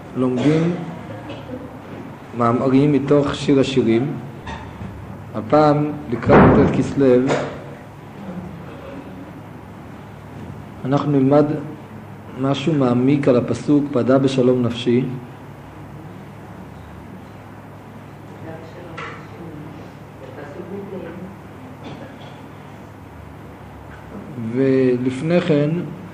לומדים מאמרים מתוך שיר השירים. הפעם לקראת י"ט כסלו אנחנו נלמד משהו מעמיק על הפסוק פדה בשלום נפשי. ולפני כן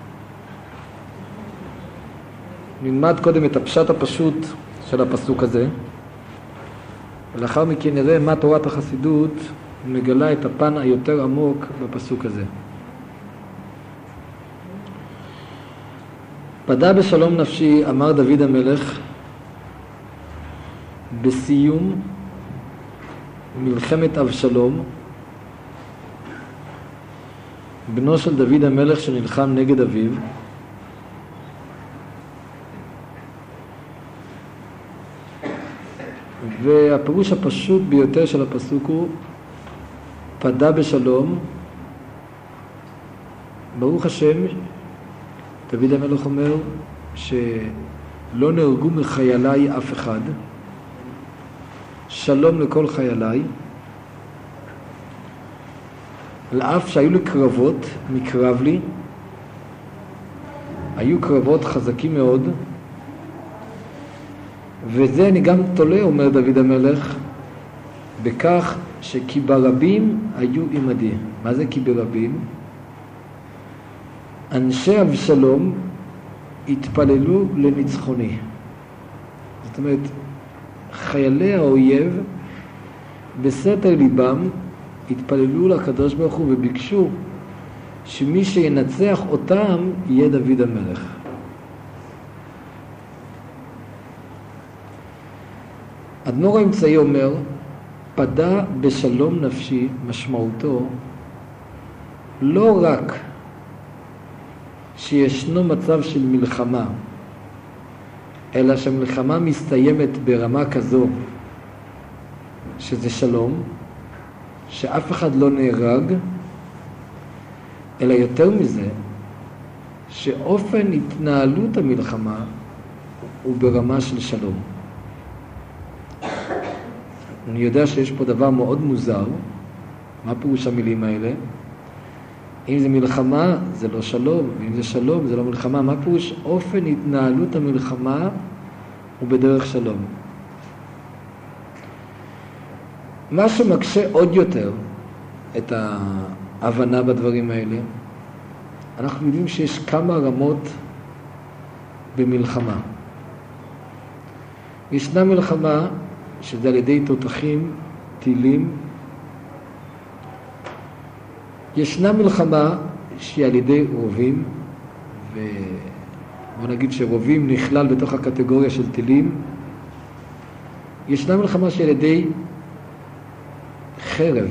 נלמד קודם את הפשט הפשוט של הפסוק הזה, ולאחר מכן נראה מה תורת החסידות מגלה את הפן היותר עמוק בפסוק הזה. פדה בשלום נפשי, אמר דוד המלך בסיום מלחמת אבשלום, בנו של דוד המלך שנלחם נגד אביו. והפירוש הפשוט ביותר של הפסוק הוא פדה בשלום. ברוך השם, דוד המלך אומר שלא נהרגו מחייליי אף אחד, שלום לכל חייליי, על אף שהיו לי קרבות, מקרב לי, היו קרבות חזקים מאוד, וזה אני גם תולה, אומר דוד המלך, בכך שכי ברבים היו עמדי. מה זה כי ברבים? אנשי אבשלום התפללו לניצחוני. זאת אומרת, חיילי האויב בסתר ליבם התפללו לקדוש ברוך הוא וביקשו שמי שינצח אותם יהיה דוד המלך. אדמו"ר האמצעי אומר, פדה בשלום נפשי, משמעותו לא רק שישנו מצב של מלחמה, אלא שהמלחמה מסתיימת ברמה כזו שזה שלום, שאף אחד לא נהרג, אלא יותר מזה, שאופן התנהלות המלחמה הוא ברמה של שלום. אני יודע שיש פה דבר מאוד מוזר. מה פירוש המילים האלה? אם זה מלחמה זה לא שלום, ואם זה שלום זה לא מלחמה. מה פירוש אופן התנהלות המלחמה הוא בדרך שלום? מה שמקשה עוד יותר את ההבנה בדברים האלה, אנחנו יודעים שיש כמה רמות במלחמה. ישנה מלחמה שזה על ידי תותחים, טילים. ישנה מלחמה שהיא על ידי רובים, ובוא נגיד שרובים נכלל בתוך הקטגוריה של טילים. ישנה מלחמה שהיא על ידי חרב.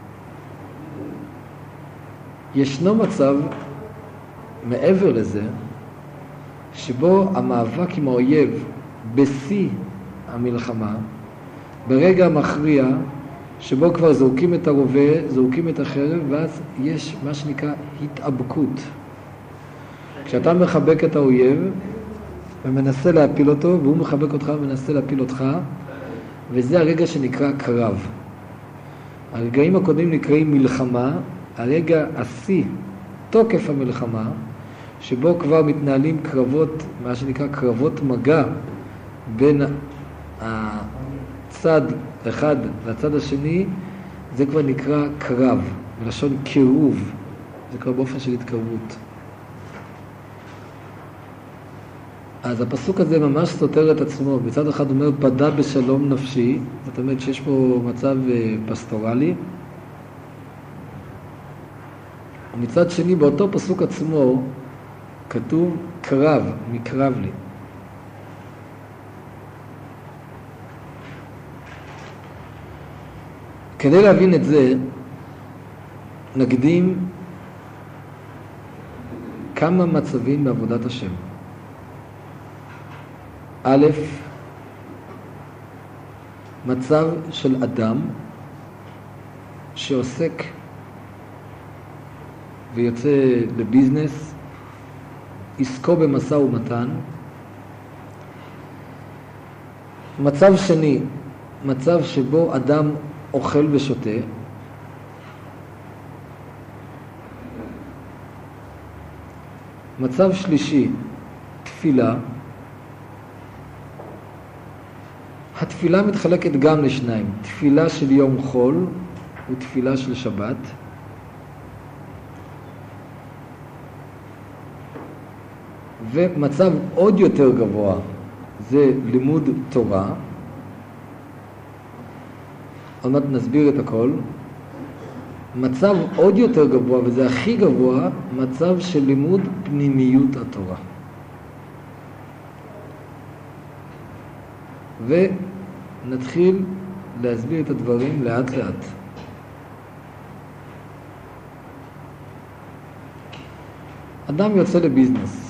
ישנו מצב מעבר לזה, שבו המאבק עם האויב בשיא המלחמה, ברגע המכריע, שבו כבר זורקים את הרובה, זורקים את החרב, ואז יש מה שנקרא התאבקות. כשאתה מחבק את האויב ומנסה להפיל אותו, והוא מחבק אותך ומנסה להפיל אותך, וזה הרגע שנקרא קרב. הרגעים הקודמים נקראים מלחמה, הרגע השיא, תוקף המלחמה, שבו כבר מתנהלים קרבות, מה שנקרא קרבות מגע, בין הצד אחד והצד השני, זה כבר נקרא קרב, בלשון קירוב, זה כבר באופן של התקרבות. אז הפסוק הזה ממש סותר את עצמו. בצד אחד אומר פדה בשלום נפשי, זאת אומרת שיש פה מצב פסטורלי, ומצד שני באותו פסוק עצמו כתוב קרב, מקרב לי. כדי להבין את זה, נקדים כמה מצבים בעבודת השם. א', מצב של אדם שעוסק ויוצא לביזנס, עסקו במשא ומתן, מצב שני, מצב שבו אדם אוכל ושותה. מצב שלישי, תפילה. התפילה מתחלקת גם לשניים, תפילה של יום חול ותפילה של שבת. ומצב עוד יותר גבוה זה לימוד תורה. עוד מעט נסביר את הכל. מצב עוד יותר גבוה, וזה הכי גבוה, מצב של לימוד פנימיות התורה. ונתחיל להסביר את הדברים לאט לאט. אדם יוצא לביזנס.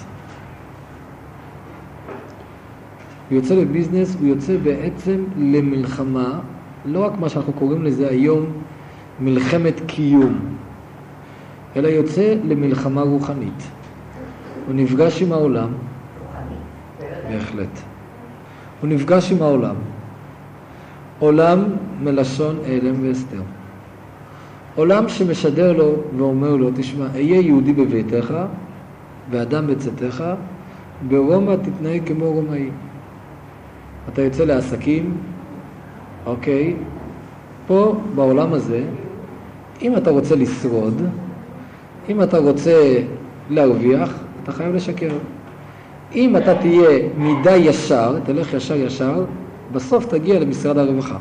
הוא יוצא לביזנס, הוא יוצא בעצם למלחמה, לא רק מה שאנחנו קוראים לזה היום מלחמת קיום, אלא יוצא למלחמה רוחנית. הוא נפגש עם העולם. בהחלט. הוא נפגש עם העולם. עולם מלשון אלם והסתר. עולם שמשדר לו ואומר לו, תשמע, אהיה יהודי בביתך ואדם בצאתך, ברומא תתנהג כמו רומאי. אתה יוצא לעסקים, אוקיי, פה בעולם הזה, אם אתה רוצה לשרוד, אם אתה רוצה להרוויח, אתה חייב לשקר. אם אתה תהיה מידה ישר, תלך ישר, בסוף תגיע למשרד הרווחה.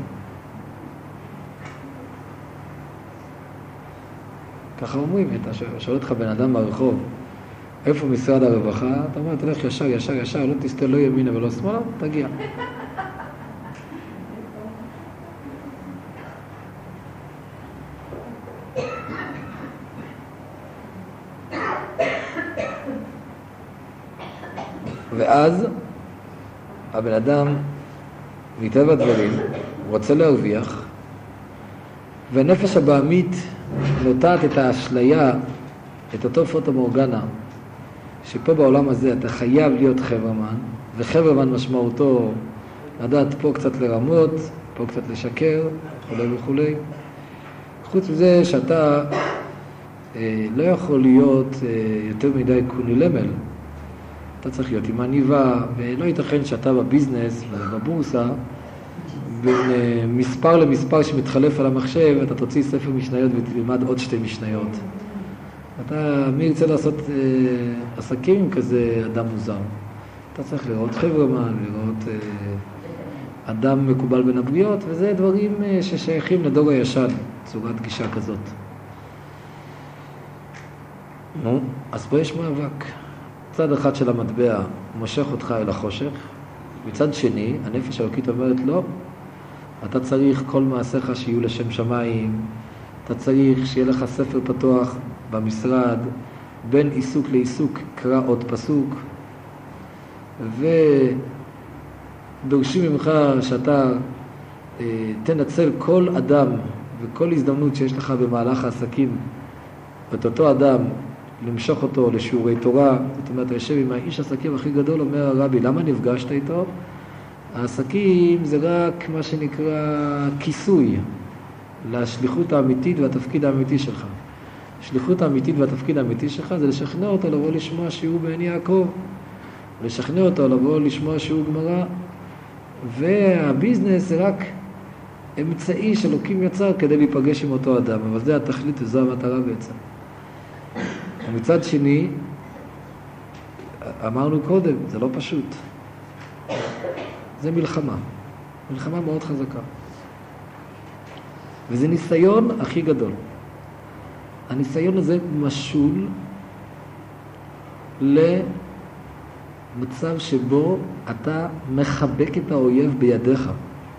ככה אומרים, אתה שואל אותך בן אדם ברחוב, איפה משרד הרווחה? אתה אומר, תלך ישר, לא תסתכל לא ימינה ולא שמאלה, תגיע. ואז הבן אדם מטבע הדברים רוצה להרוויח, והנפש הבעמית נוטעת את האשליה, את אותו פוטו מורגנה, שפה בעולם הזה אתה חייב להיות חברמן, וחברמן משמעותו לדעת פה קצת לרמות, פה קצת לשקר, וכו'. חוץ מזה שאתה לא יכול להיות יותר מדי קונילמל, אתה צריך להיות עם עניבה, ולא ייתכן שאתה בביזנס ובבורסה, בין מספר למספר שמתחלף על המחשב, אתה תוציא ספר משניות ותלמד עוד 2 משניות. מי ירצה לעשות עסקים עם כזה אדם מוזר? אתה צריך לראות חברמן, לראות אדם מקובל בין הבריות, וזה דברים ששייכים לדור הישן, צורת גישה כזאת. נו, אז פה יש מאבק. צד אחד של המטבע מושך אותך אל החושך, מצד שני, הנפש האלוקית אומרת לא, אתה צריך כל מעשיך שיהיו לשם שמיים, אתה צריך שיהיה לך ספר פתוח במשרד, בין עיסוק לעיסוק קרא עוד פסוק, ודורשים ממך שאתה תנצל כל אדם וכל הזדמנות שיש לך במהלך העסקים, את אותו אדם למשוך אותו לשיעורי תורה. זאת אומרת, יושב עם האיש העסקים הכי גדול, אומר הרבי, למה נפגשת איתו? העסקים זה רק מה שנקרא כיסוי לשליחות האמיתית והתפקיד האמיתי שלך. השליחות האמיתית והתפקיד האמיתי שלך זה לשכנע אותו לבוא לשמוע שיעור בעין יעקב, לשכנע אותו לבוא לשמוע שיעור גמרא, והביזנס זה רק אמצעי שאלוקים יצר כדי להיפגש עם אותו אדם, אבל זה התכלית וזו המטרה בעצם. ומצד שני, אמרנו קודם, זה לא פשוט. זה מלחמה מאוד חזקה. וזה ניסיון הכי גדול. הניסיון הזה משול למצב שבו אתה מחבק את האויב בידיך,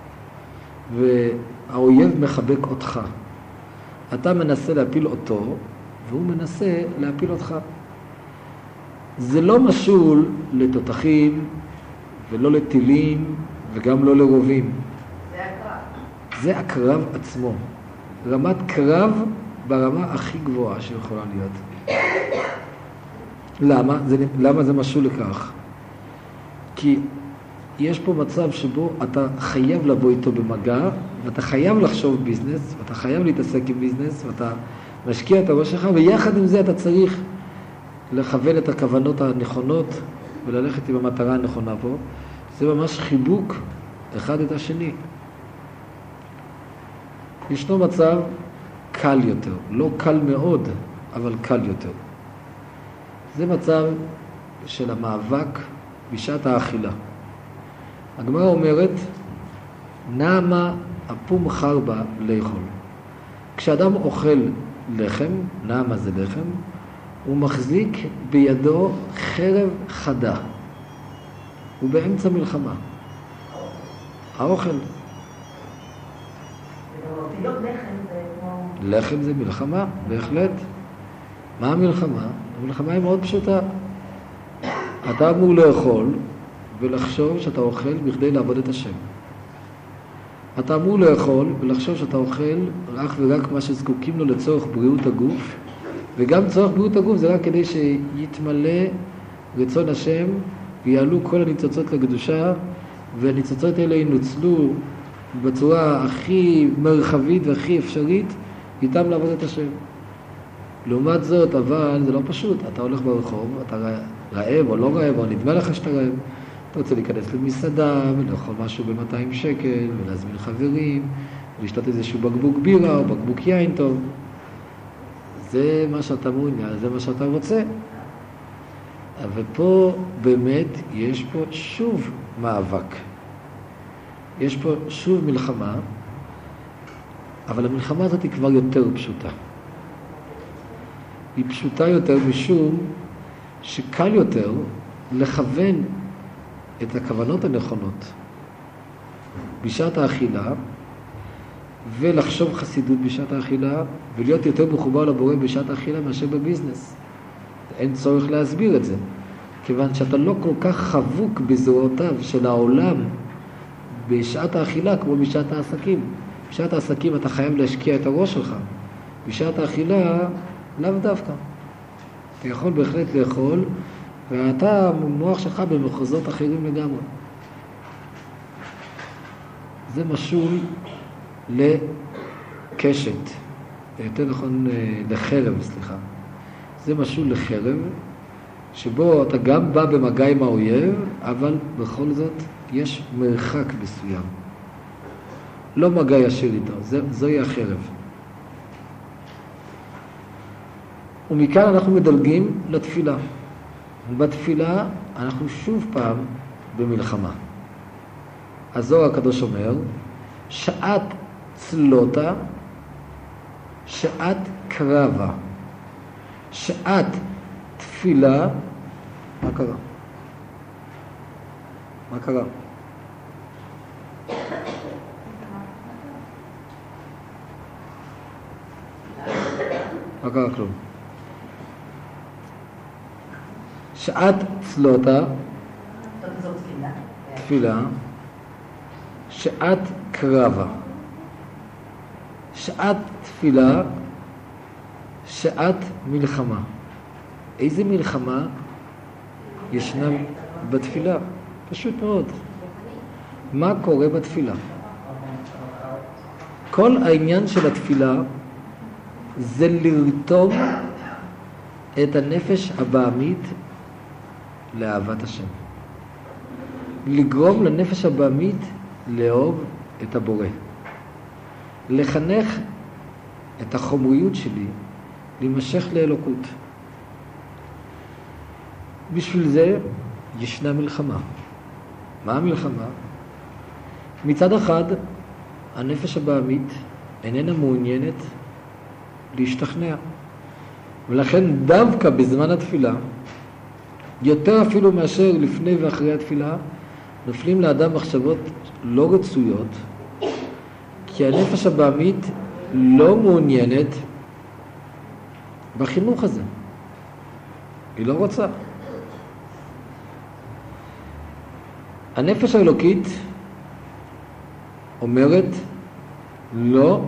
והאויב מחבק אותך. אתה מנסה להפיל אותו, והוא מנסה להפיל אותך. זה לא משול לתותחים, ולא לטילים, וגם לא לרובים. זה הקרב. זה הקרב עצמו. רמת קרב ברמה הכי גבוהה שיכולה להיות. למה? למה זה משול לכך? כי יש פה מצב שבו אתה חייב לבוא איתו במגע, ואתה חייב לחשוב ביזנס, ואתה חייב להתעסק עם ביזנס, ואתה משקיע את הראש שלך, ויחד עם זה אתה צריך לכוון את הכוונות הנכונות, וללכת עם המטרה הנכונה פה. זה ממש חיבוק אחד את השני. ישנו מצב קל יותר, לא קל מאוד, אבל קל יותר. זה מצב של המאבק בשעת האכילה. הגמרא אומרת, נעמה אפום חרבה לאכול. כשאדם אוכל לחם, נעמה זה לחם, הוא מחזיק בידו חרב חדה. הוא באמצע מלחמה. האוכל. לחם זה מלחמה, בהחלט. מה המלחמה? המלחמה היא מאוד פשוטה. אתה אמור לאכול ולחשוב שאתה אוכל בכדי לעבוד את השם. אתה אמור לאכול ולחשוב שאתה אוכל רק ורק מה שזקוקים לו לצורך בריאות הגוף, וגם צורך בריאות הגוף זה רק כדי שיתמלא רצון השם ויעלו כל הניצוצות לקדושה, והניצוצות האלה ינוצלו בצורה הכי מרחבית והכי אפשרית איתם לעבוד את השם. לעומת זאת, אבל זה לא פשוט. אתה הולך ברחוב, אתה רעב או לא רעב, או נדמה לך שאתה רעב. אתה רוצה להיכנס למסעדה ולאכול משהו ב-200 שקל, ולהזמין חברים, ולשתות איזשהו בקבוק בירה או בקבוק יין טוב. זה מה שאתה מעוניין, זה מה שאתה רוצה. אבל פה באמת יש פה שוב מאבק. יש פה שוב מלחמה, אבל המלחמה הזאת היא כבר יותר פשוטה. היא פשוטה יותר משום שקל יותר לכוון את הכוונות הנכונות בשעת האכילה, ולחשוב חסידות בשעת האכילה, ולהיות יותר מחובר לבורא בשעת האכילה מאשר בביזנס. אין צורך להסביר את זה, כיוון שאתה לא כל כך חבוק בזרועותיו של העולם בשעת האכילה כמו בשעת העסקים. בשעת העסקים אתה חייב להשקיע את הראש שלך. בשעת האכילה לאו דווקא. אתה יכול בהחלט לאכול, ואתה, המוח שלך במחוזות אחרים לגמרי. זה משול לקשת, יותר נכון לחרב, סליחה. זה משול לחרב, שבו אתה גם בא במגע עם האויב, אבל בכל זאת יש מרחק מסוים. לא מגע ישיר איתו, זוהי החרב. ומכאן אנחנו מדלגים לתפילה. בתפילה אנחנו שוב פעם במלחמה. הזוהר הקדוש אומר, שעת צלותה, שעת קרבה. שעת תפילה, מה קרה? מה קרה? מה קרה כלום? שעת צלותה, תפילה, שעת קרבה. שעת תפילה, שעת מלחמה. איזה מלחמה ישנה בתפילה? פשוט מאוד. מה קורה בתפילה? כל העניין של התפילה זה לרתום את הנפש הבעמית לאהבת השם. לגרום לנפש הבעמית לאהוב את הבורא. לחנך את החומריות שלי להימשך לאלוקות. בשביל זה ישנה מלחמה. מה המלחמה? מצד אחד, הנפש הבעמית איננה מעוניינת להשתכנע. ולכן דווקא בזמן התפילה, יותר אפילו מאשר לפני ואחרי התפילה, נופלים לאדם מחשבות לא רצויות, כי הנפש הבעמית לא מעוניינת בחינוך הזה. היא לא רוצה. הנפש האלוקית אומרת, לא,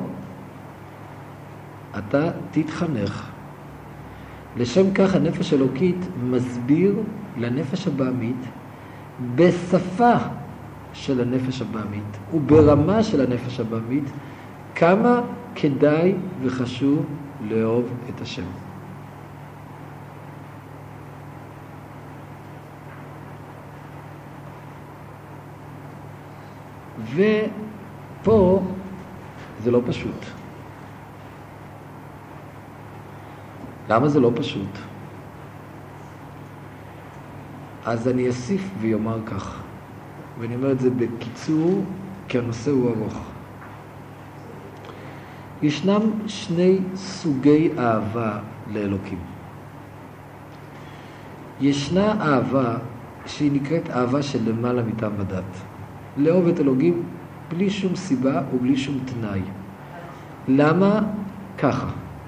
אתה תתחנך. לשם כך הנפש האלוקית מסביר לנפש הבעמית בשפה של הנפש הבאמית, וברמה של הנפש הבאמית, כמה כדאי וחשוב לאהוב את השם. ופה זה לא פשוט. למה זה לא פשוט? אז אני אוסיף ויאמר כך, ואני אומר את זה בקיצור, כי הנושא הוא ארוך. ישנם שני סוגי אהבה לאלוקים. ישנה אהבה שהיא נקראת אהבה של למעלה מטעם ודת. לאהוב את אלוקים בלי שום סיבה ובלי שום תנאי. למה? ככה.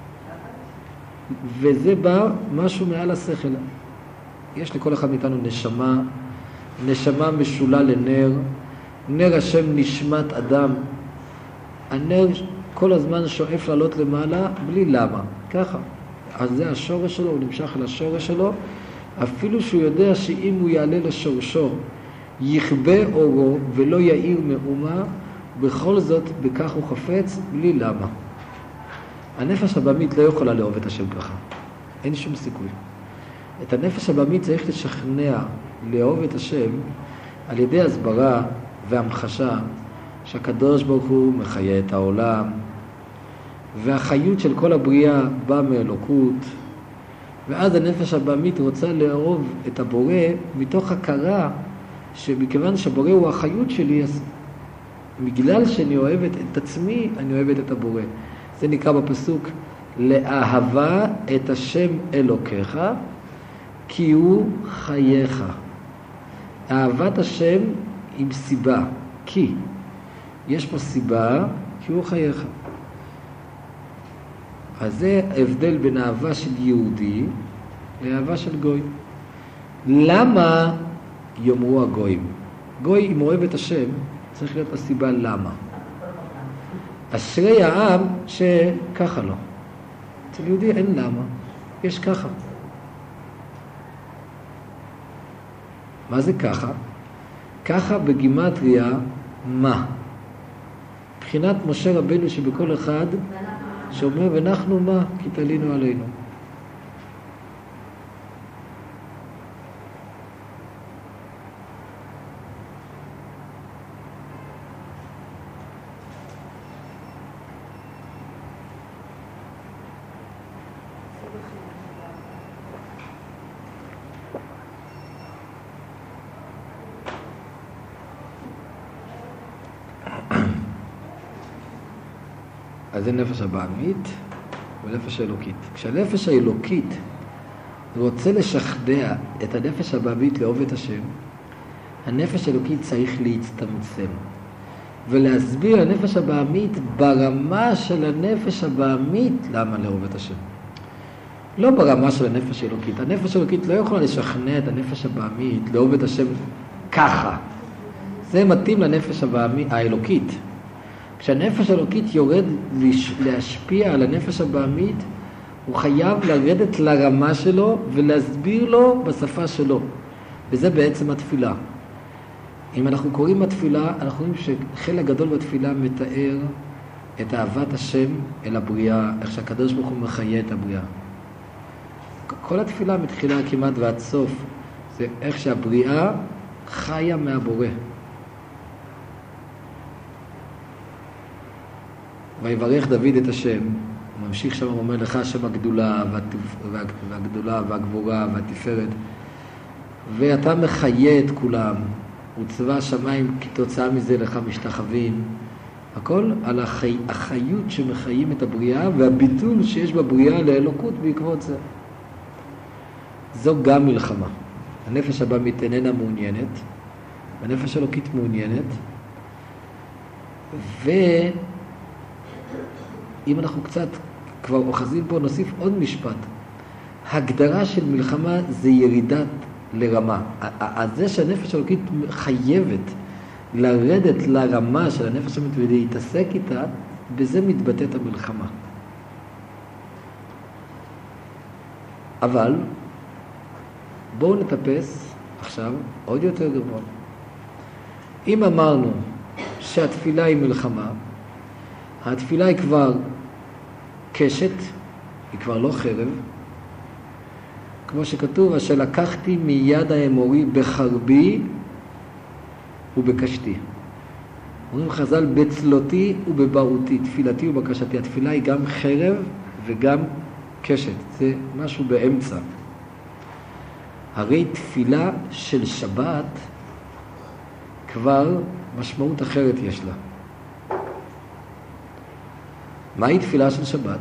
וזה בא משהו מעל השכל. יש לכל אחד מאיתנו נשמה, נשמה משולה לנר, נר השם נשמת אדם. הנר כל הזמן שואף לעלות למעלה בלי למה, ככה. אז זה השורש שלו, הוא נמשך אל השורש שלו, אפילו שהוא יודע שאם הוא יעלה לשורשו, יכבה אורו ולא יאיר מאומה, בכל זאת בכך הוא חפץ בלי למה. הנפש הבאמית לא יכולה לאהוב את השם ככה, אין שום סיכוי. את הנפש הבאמית צריך לשכנע לאהוב את השם על ידי הסברה והמחשה שהקדוש ברוך הוא מחיה את העולם, והחיות של כל הבריאה באה מאלוקות, ואז הנפש הבאמית רוצה לאהוב את הבורא מתוך הכרה שמכיוון שהבורא הוא החיות שלי, אז בגלל שאני אוהבת את עצמי, אני אוהבת את הבורא. זה נקרא בפסוק, לאהבה את השם אלוקיך, כי הוא חייך. אהבת השם עם סיבה, כי יש פה סיבה, כי הוא חייך. אז זה ההבדל בין אהבה של יהודי לאהבה של גוי. למה יאמרו הגויים? גוי, אם אוהב את השם, צריך להיות הסיבה למה. אשרי העם שככה לא. אצל יהודי אין למה, יש ככה. מה זה ככה? ככה בגימטריה מה? מבחינת משה רבנו שבכל אחד שאומר ואנחנו מה? כי תלינו עלינו. אז זה נפש הבאמית ונפש האלוקית. כשהנפש האלוקית רוצה לשכנע את הנפש הבאמית לאהוב את השם, הנפש האלוקית צריך להצטמצם ולהסביר לנפש הבאמית ברמה של הנפש הבאמית למה לאהוב את השם. לא ברמה של הנפש האלוקית. הנפש האלוקית לא יכולה לשכנע את הנפש הבאמית לאהוב את השם ככה. זה מתאים לנפש האלוקית. כשהנפש האלוקית יורד להשפיע על הנפש הבאמית, הוא חייב לרדת לרמה שלו ולהסביר לו בשפה שלו. וזה בעצם התפילה. אם אנחנו קוראים התפילה, אנחנו רואים שחלק גדול בתפילה מתאר את אהבת השם אל הבריאה, איך שהקדוש ברוך הוא מחיה את הבריאה. כל התפילה מתחילה כמעט ועד סוף, זה איך שהבריאה חיה מהבורא. ויברך דוד את השם, הוא ממשיך שם, הוא אומר לך השם הגדולה והגדולה והגבורה והתפארת, ואתה מחיה את כולם, וצבא השמיים כתוצאה מזה לך משתחווים. הכל על החיות שמחיים את הבריאה והביטול שיש בבריאה לאלוקות בעקבות זה. זו גם מלחמה. הנפש הבאמית איננה מעוניינת, והנפש האלוקית מעוניינת, אם אנחנו קצת כבר אוחזים פה, נוסיף עוד משפט. הגדרה של מלחמה זה ירידת לרמה. זה שהנפש האלוקית חייבת לרדת לרמה של הנפש האלוקית ולהתעסק איתה, בזה מתבטאת המלחמה. אבל בואו נטפס עכשיו עוד יותר גבוה. אם אמרנו שהתפילה היא מלחמה, התפילה היא כבר קשת, היא כבר לא חרב, כמו שכתוב, אשר לקחתי מיד האמורי בחרבי ובקשתי. אומרים חז"ל, בצלותי ובבעותי, תפילתי ובקשתי. התפילה היא גם חרב וגם קשת, זה משהו באמצע. הרי תפילה של שבת כבר משמעות אחרת יש לה. מהי תפילה של שבת?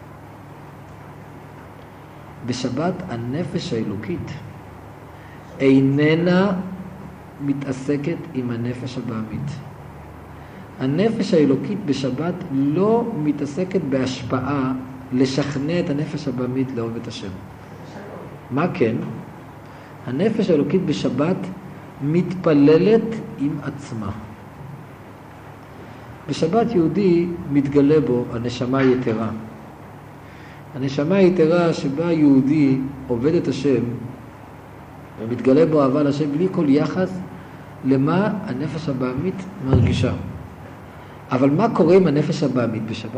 בשבת הנפש האלוקית איננה מתעסקת עם הנפש הבעמית. הנפש האלוקית בשבת לא מתעסקת בהשפעה לשכנע את הנפש הבעמית לאהוב את השם. מה כן? הנפש האלוקית בשבת מתפללת עם עצמה. בשבת יהודי מתגלה בו הנשמה היתרה. הנשמה היתרה שבה יהודי עובד את השם ומתגלה בו אהבה לשם בלי כל יחס למה הנפש הבעמית מרגישה. אבל מה קורה עם הנפש הבעמית בשבת?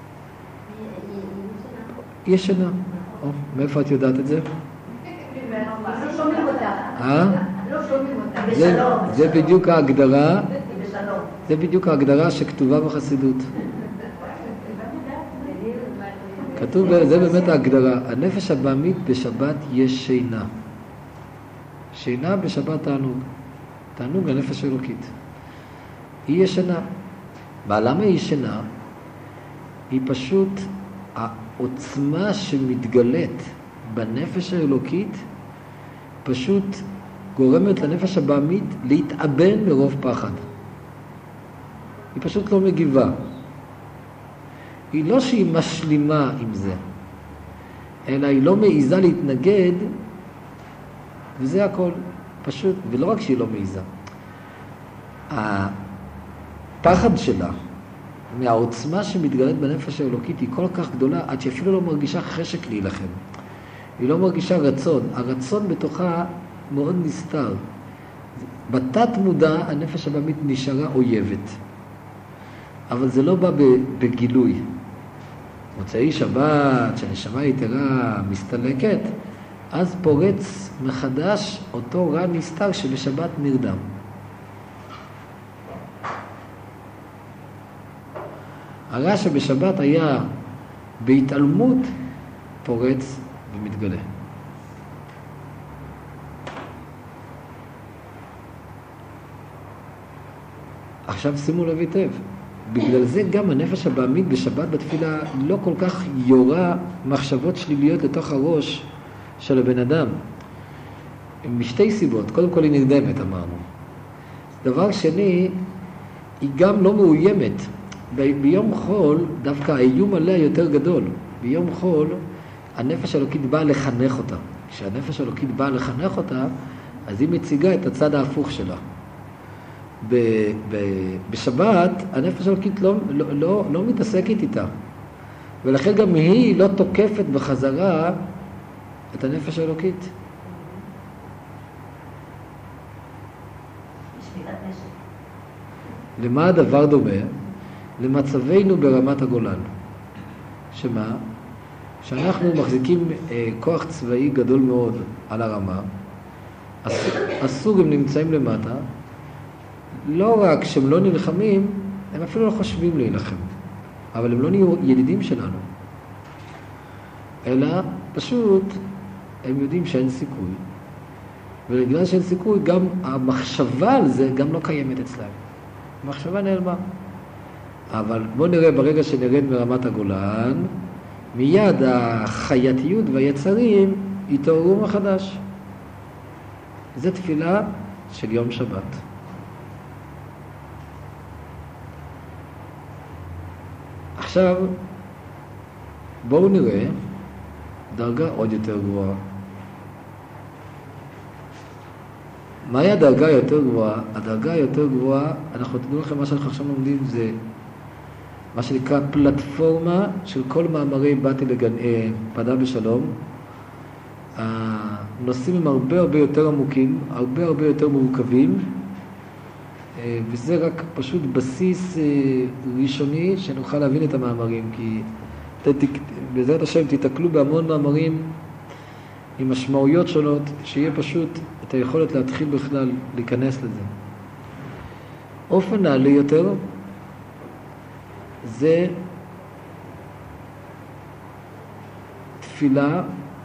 היא ישנה. מאיפה את יודעת את זה? לא שומעים אותה. לא שומעים אותה. בשלום. זה בדיוק ההגדרה. זה בדיוק ההגדרה שכתובה בחסידות. כתוב, זה באמת ההגדרה. הנפש הבעמית בשבת יש שינה. שינה בשבת תענוג. תענוג הנפש האלוקית. היא ישנה. למה היא ישנה? היא פשוט העוצמה שמתגלית בנפש האלוקית פשוט גורמת לנפש הבעמית להתאבן מרוב פחד. היא פשוט לא מגיבה. היא לא שהיא משלימה עם זה, אלא היא לא מעיזה להתנגד, וזה הכל פשוט, ולא רק שהיא לא מעיזה. הפחד שלה מהעוצמה שמתגלית בנפש האלוקית היא כל כך גדולה, עד שאפילו לא מרגישה חשק להילחם. היא לא מרגישה רצון. הרצון בתוכה מאוד נסתר. בתת מודע הנפש הבעמית נשארה אויבת. אבל זה לא בא בגילוי. מוצאי שבת, שהנשמה היתרה מסתלקת, אז פורץ מחדש אותו רע נסתר שבשבת נרדם. הרע שבשבת היה בהתעלמות פורץ ומתגלה. עכשיו שימו לב היטב. בגלל זה גם הנפש הבעמית בשבת בתפילה לא כל כך יורה מחשבות שליליות לתוך הראש של הבן אדם. משתי סיבות. קודם כל היא נרדמת, אמרנו. דבר שני, היא גם לא מאוימת. ביום חול דווקא האיום עליה יותר גדול. ביום חול הנפש האלוקית באה לחנך אותה. כשהנפש האלוקית באה לחנך אותה, אז היא מציגה את הצד ההפוך שלה. בשבת הנפש האלוקית לא מתעסקת איתה, ולכן גם היא לא תוקפת בחזרה את הנפש האלוקית. למה הדבר דומה? למצבנו ברמת הגולן. שמה? שאנחנו מחזיקים כוח צבאי גדול מאוד על הרמה, הסוג הם נמצאים למטה, לא רק שהם לא נלחמים, הם אפילו לא חושבים להילחם. אבל הם לא נהיו ידידים שלנו. אלא פשוט הם יודעים שאין סיכוי. ובגלל שאין סיכוי, גם המחשבה על זה גם לא קיימת אצלם. המחשבה נעלמה. אבל בואו נראה ברגע שנרד מרמת הגולן, מיד החייתיות והיצרים יתעוררו מחדש. זה תפילה של יום שבת. עכשיו, בואו נראה דרגה עוד יותר גבוהה. מהי הדרגה היותר גבוהה? הדרגה היותר גבוהה, אנחנו תדעו לכם מה שאנחנו עכשיו לומדים, זה מה שנקרא פלטפורמה של כל מאמרי באתי פדה בשלום. הנושאים הם הרבה יותר עמוקים, הרבה יותר מורכבים. וזה רק פשוט בסיס ראשוני שנוכל להבין את המאמרים, כי בעזרת השם תתקלו בהמון מאמרים עם משמעויות שונות, שיהיה פשוט את היכולת להתחיל בכלל להיכנס לזה. אופן נעלה יותר זה תפילה,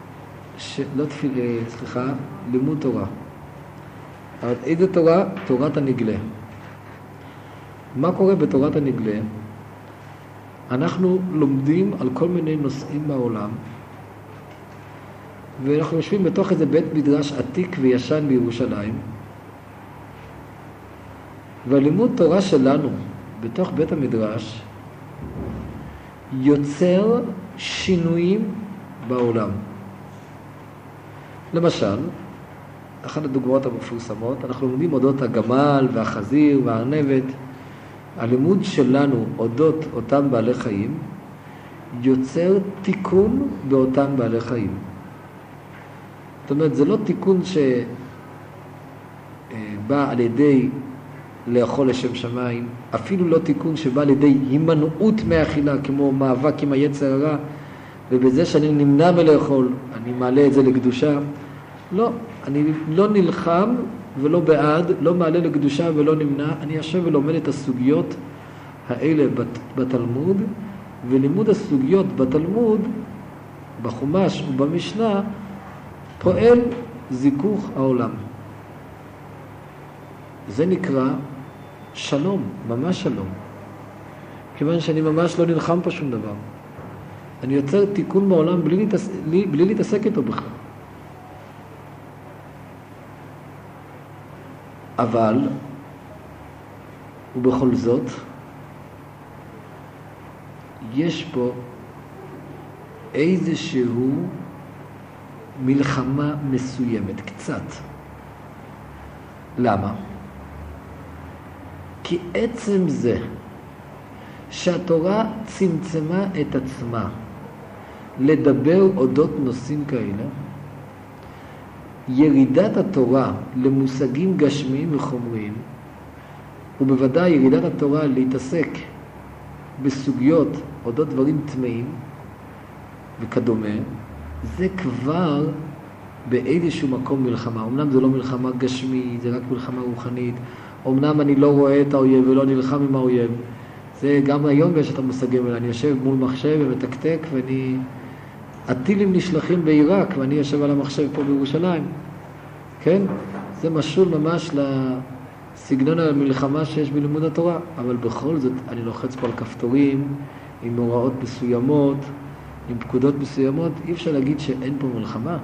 לימוד תורה. אבל איזה תורה? תורת הנגלה. מה קורה בתורת הנגלה? אנחנו לומדים על כל מיני נושאים בעולם, ואנחנו יושבים בתוך איזה בית מדרש עתיק וישן בירושלים, והלימוד תורה שלנו בתוך בית המדרש יוצר שינויים בעולם. למשל, אחת הדוגמאות המפורסמות, אנחנו לומדים אודות הגמל והחזיר והארנבת. הלימוד שלנו אודות אותם בעלי חיים יוצר תיקון באותם בעלי חיים. זאת אומרת, זה לא תיקון שבא על ידי לאכול לשם שמיים, אפילו לא תיקון שבא על ידי הימנעות מאכילה, כמו מאבק עם היצר הרע, ובזה שאני נמנע מלאכול, אני מעלה את זה לקדושה. לא, אני לא נלחם ולא בעד, לא מעלה לקדושה ולא נמנע, אני יושב ולומד את הסוגיות האלה בתלמוד, ולימוד הסוגיות בתלמוד, בחומש ובמשנה, פועל זיכוך העולם. זה נקרא שלום, ממש שלום. כיוון שאני ממש לא נלחם פה שום דבר. אני יוצר תיקון בעולם בלי להתעסק איתו בכלל. אבל, ובכל זאת, יש פה איזשהו מלחמה מסוימת, קצת. למה? כי עצם זה שהתורה צמצמה את עצמה לדבר אודות נושאים כאלה, ירידת התורה למושגים גשמיים וחומריים, ובוודאי ירידת התורה להתעסק בסוגיות אודות דברים טמאים וכדומה, זה כבר באיזשהו מקום מלחמה. אמנם זה לא מלחמה גשמית, זה רק מלחמה רוחנית. אמנם אני לא רואה את האויב ולא נלחם עם האויב. זה גם היום יש את המושגים האלה. אני יושב מול מחשב ומתקתק, הטילים נשלחים בעיראק ואני יושב על המחשב פה בירושלים. כן? זה משול ממש לסגנון המלחמה שיש בלימוד התורה. אבל בכל זאת אני לוחץ פה על כפתורים עם הוראות מסוימות, עם פקודות מסוימות. אי אפשר להגיד שאין פה מלחמה.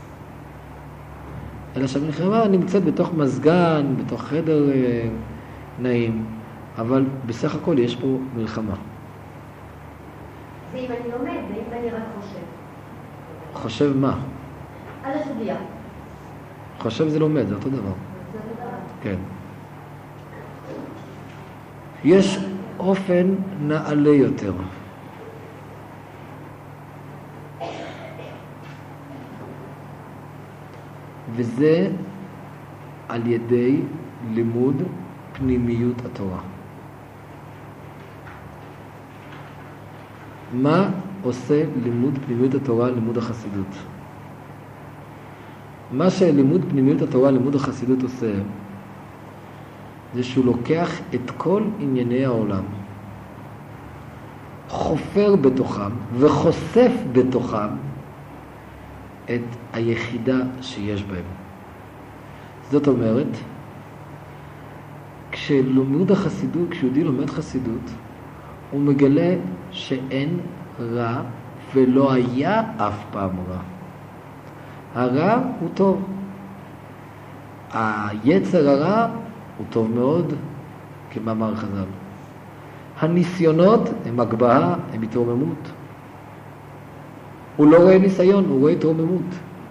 אלא שהמלחמה נמצאת בתוך מזגן, בתוך חדר נעים, אבל בסך הכל יש פה מלחמה. זה אם אני לומד, ואם אני רק חושב. חושב מה? על הסוגיה. חושב זה לומד, זה אותו דבר. זה אותו דבר. כן. יש אופן נעלה יותר. וזה על ידי לימוד פנימיות התורה. מה עושה לימוד פנימיות התורה לימוד החסידות? מה שלימוד פנימיות התורה לימוד החסידות עושה, זה שהוא לוקח את כל ענייני העולם, חופר בתוכם וחושף בתוכם את היחידה שיש בהם. זאת אומרת, כשיהודי לומד חסידות, הוא מגלה שאין רע ולא היה אף פעם רע. הרע הוא טוב. היצר הרע הוא טוב מאוד, כמאמר חז"ל. הניסיונות הם הגבהה, הם התרוממות. הוא לא רואה ניסיון, הוא רואה התרוממות.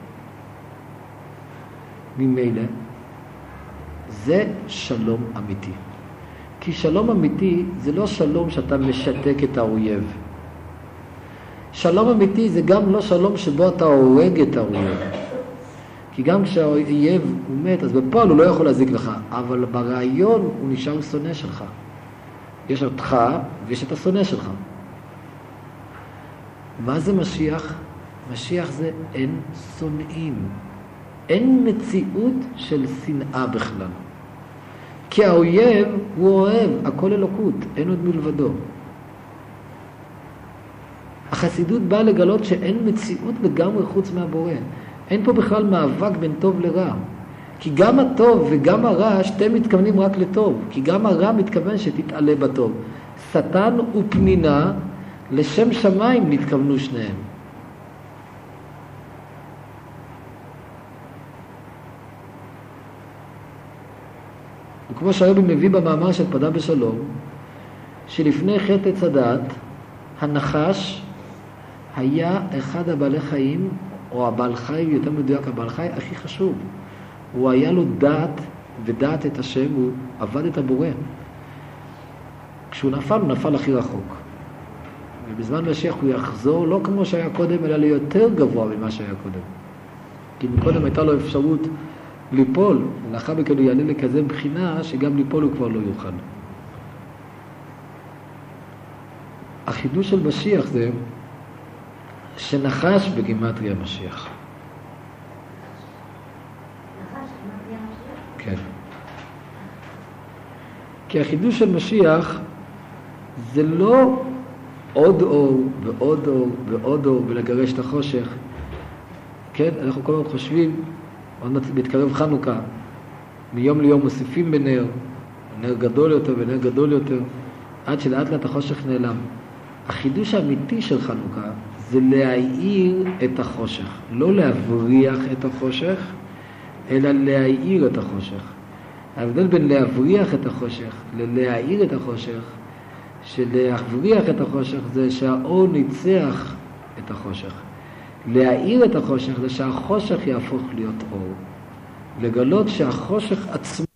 ממילא, זה שלום אמיתי. כי שלום אמיתי זה לא שלום שאתה משתק את האויב. שלום אמיתי זה גם לא שלום שבו אתה הורג את האויב. כי גם כשהאויב הוא מת, אז בפועל הוא לא יכול להזיק לך, אבל ברעיון הוא נשאר שונא שלך. יש אותך ויש את השונא שלך. מה זה משיח? משיח זה אין שונאים. אין מציאות של שנאה בכלל. כי האויב הוא אוהב, הכל אלוקות, אין עוד מלבדו. החסידות באה לגלות שאין מציאות לגמרי חוץ מהבורא. אין פה בכלל מאבק בין טוב לרע. כי גם הטוב וגם הרע, שתיהם מתכוונים רק לטוב. כי גם הרע מתכוון שתתעלה בטוב. שטן ופנינה, לשם שמיים נתכוונו שניהם. וכמו שהרבי מביא במאמר של פדה בשלום, שלפני חטא עץ הדת, הנחש היה אחד הבעלי חיים, או הבעל חי, יותר מדויק, הבעל חי הכי חשוב. הוא היה לו דעת, ודעת את השם, הוא עבד את הבורא. כשהוא נפל, הוא נפל הכי רחוק. ובזמן משיח הוא יחזור, לא כמו שהיה קודם, אלא ליותר גבוה ממה שהיה קודם. כי מקודם הייתה לו אפשרות ליפול, לאחר מכן הוא יעלה לכזה בחינה, שגם ליפול הוא כבר לא יוכל. החידוש של משיח זה, שנחש בגימטריה משיח. כן. כי החידוש של משיח זה לא עוד אור ועוד אור ועוד אור ולגרש את החושך. כן, אנחנו כל הזמן חושבים, עוד מתקרב חנוכה, מיום ליום מוסיפים בנר, נר גדול יותר ונר גדול יותר, עד שלאט לאט החושך נעלם. החידוש האמיתי של חנוכה זה להאיר את החושך, לא להבריח את החושך, אלא להאיר את החושך. ההבדל בין להבריח את החושך ללהאיר את החושך, שלהבריח את החושך זה שהאור ניצח את החושך. להאיר את החושך זה שהחושך יהפוך להיות אור. לגלות שהחושך עצמו,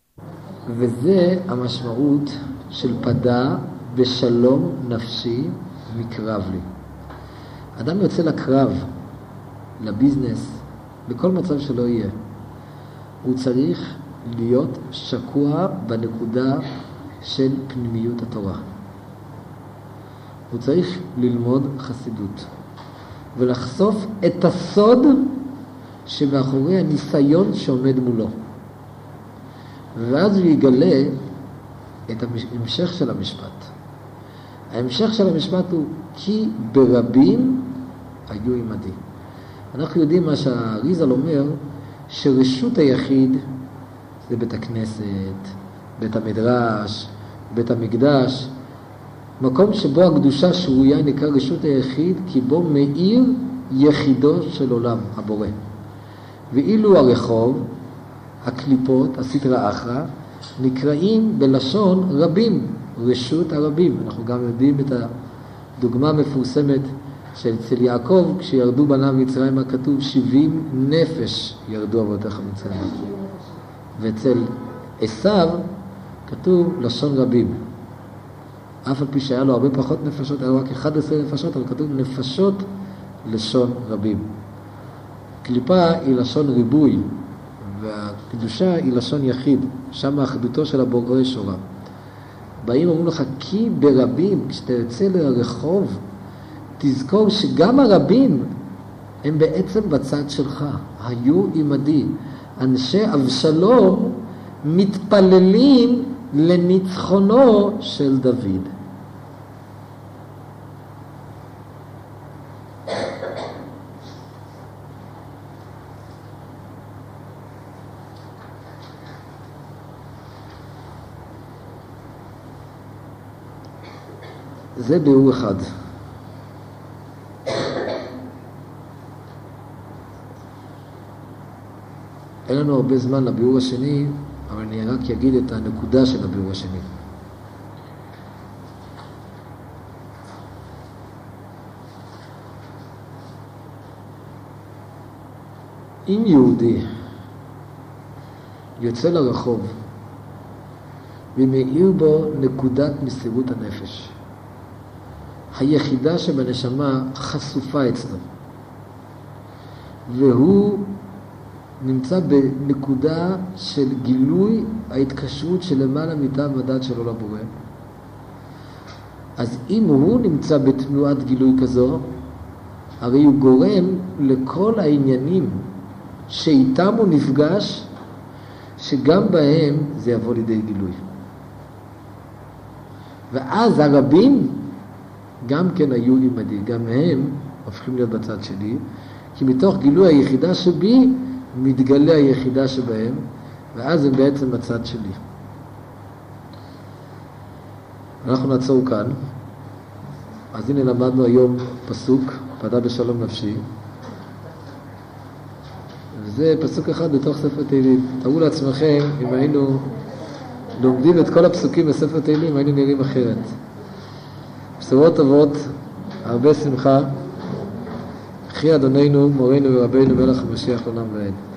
וזה המשמעות של פדה בשלום נפשי מקרב לי. אדם יוצא לקרב, לביזנס, בכל מצב שלא יהיה. הוא צריך להיות שקוע בנקודה של פנימיות התורה. הוא צריך ללמוד חסידות ולחשוף את הסוד שמאחורי הניסיון שעומד מולו. ואז הוא יגלה את ההמשך של המשפט. ההמשך של המשפט הוא כי ברבים היו עמדי. אנחנו יודעים מה שהאריז"ל אומר, שרשות היחיד זה בית הכנסת, בית המדרש, בית המקדש, מקום שבו הקדושה שרויה נקרא רשות היחיד, כי בו מאיר יחידו של עולם הבורא. ואילו הרחוב, הקליפות, הסטרא אחרא, נקראים בלשון רבים, רשות הרבים. אנחנו גם יודעים את הדוגמה המפורסמת שאצל יעקב, כשירדו בניו מצרים, כתוב 70 נפש ירדו אבותיך מצרים. ואצל עשיו כתוב לשון רבים. אף על פי שהיה לו הרבה פחות נפשות, היה רק 11 נפשות, אבל כתוב נפשות לשון רבים. קליפה היא לשון ריבוי, והקדושה היא לשון יחיד, שם האחדותו של הבורא שורה. באים אומרים לך, כי ברבים, כשאתה יוצא לרחוב, תזכור שגם הרבים הם בעצם בצד שלך. היו עמדי. אנשי אבשלום מתפללים לניצחונו של דוד. זה ביאור אחד. אין לנו הרבה זמן לביאור השני, אבל אני רק אגיד את הנקודה של הביאור השני. אם יהודי יוצא לרחוב ומאיר בו נקודת מסירות הנפש, היחידה שבנשמה חשופה אצלו, והוא נמצא בנקודה של גילוי ההתקשרות של למעלה מיטה מדד שלו לבורא. אז אם הוא נמצא בתנועת גילוי כזו, הרי הוא גורם לכל העניינים שאיתם הוא נפגש, שגם בהם זה יבוא לידי גילוי. ואז הרבים גם כן היו עימדי, גם הם הופכים להיות בצד שלי, כי מתוך גילוי היחידה שבי מתגלה היחידה שבהם, ואז הם בעצם בצד שלי. אנחנו נעצור כאן. אז הנה למדנו היום פסוק, פדה בשלום נפשי. וזה פסוק אחד בתוך ספר תהילים. תראו לעצמכם, אם היינו לומדים את כל הפסוקים בספר תהילים, היינו נראים אחרת. בשורות טובות, הרבה שמחה. אחי אדוננו, מורנו ורבנו, מלך המשיח לעולם ועד.